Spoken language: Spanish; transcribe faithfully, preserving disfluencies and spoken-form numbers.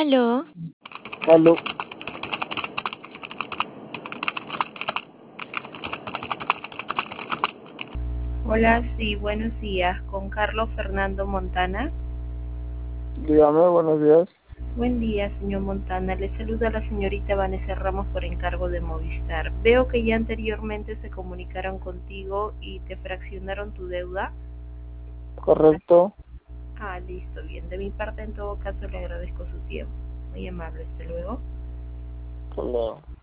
Aló, Aló, Hola, sí, buenos días. Con Carlos Fernando Montana. dígame, buenos días. Buen día, señor Montana. Le saluda la señorita Vanessa Ramos por encargo de Movistar. Veo que ya anteriormente se comunicaron contigo y te fraccionaron tu deuda. Correcto. Ah, listo, bien. De mi parte, en todo caso, le agradezco su tiempo. Muy amable. Hasta luego. Hasta luego.